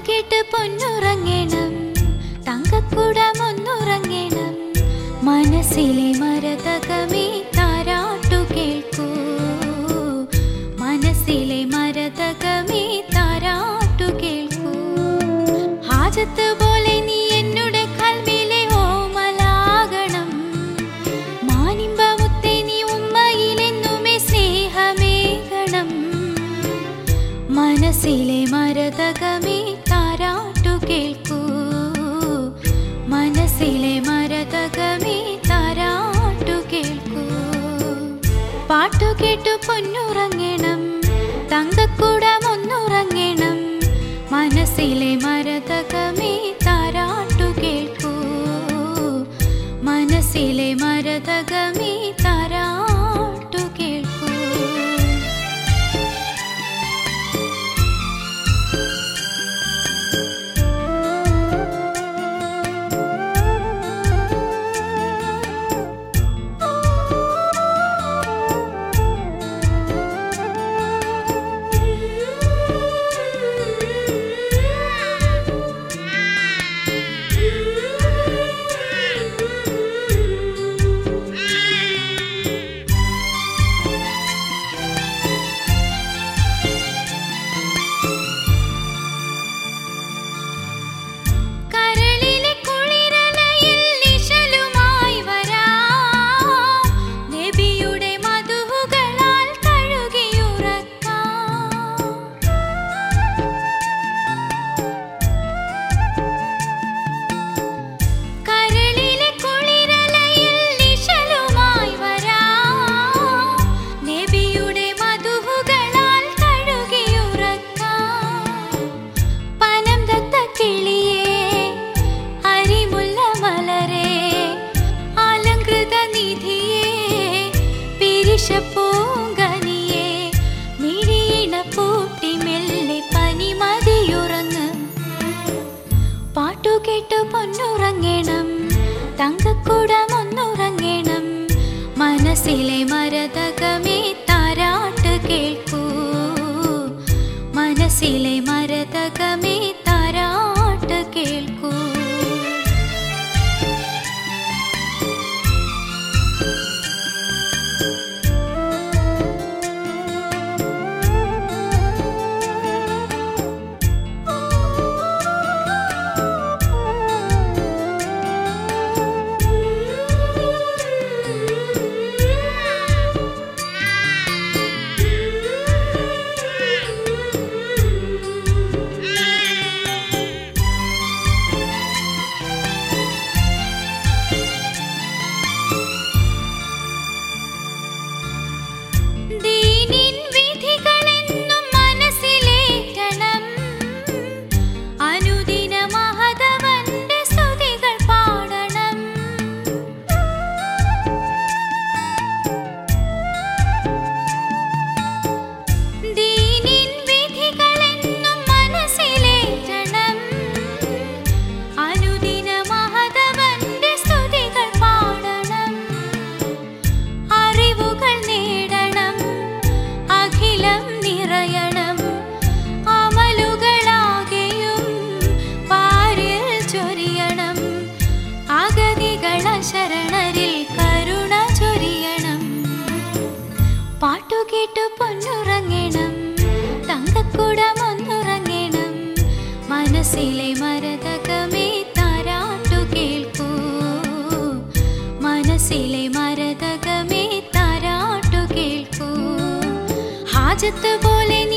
കേട്ട് പൊന്നുറങ്ങണം, തങ്കക്കുടമൊന്നുറങ്ങണം. മനസ്സിലെ മരതകമേ താരാട്ടു കേൾക്കൂ, മനസ്സിലെ മരതകമേ താരാട്ടു കേൾക്കൂ. ഹാജത്ത് പോലെ നീ എന്നുടെ കൽവിലെ ഓമലാകണം. മാനിമ്പമുത്തെ നീ ഉമ്മയിലെന്നുമേ സ്നേഹമേകണം. മനസ്സിലെ മരതകമേ താരാട്ടു കേൾക്കൂ, മനസ്സിലെ മരതകമേ താരാട്ടു കേൾക്കൂ. പാട്ടു കേട്ടു പൊന്നുറങ്ങണം, തങ്കക്കുടമൊന്നുറങ്ങണം. മനസ്സിലെ മരതകമേ താരാട്ടു കേൾക്കൂ, മനസ്സിലെ മരതകമേ താരാട്ടു കേൾക്കൂ. പൂങ്കനിയെ മിഴിയിണ പൂട്ടി മെല്ലെ പനിമതിയുറങ്ങ്. പാട്ടു കേട്ടു പൊന്നുറങ്ങണം, തങ്കക്കുടമൊന്നുറങ്ങണം. മനസ്സിലെ മരതകമേ താരാട്ട് കേൾക്കൂ, മനസ്സിലെ മരതകമേ താരാട്ട് കേൾക്കൂ. ശരണരിൽ കരുണ ചൊരിയണം. പാട്ടു കേട്ടു പൊന്നുറങ്ങണം, തങ്കക്കുടമൊന്നുറങ്ങണം. മനസ്സിലെ മരതകമേ താരാട്ടു കേൾക്കൂ, മനസ്സിലെ മരതകമേ താരാട്ടു കേൾക്കൂ. ഹാജത്ത് പോലെ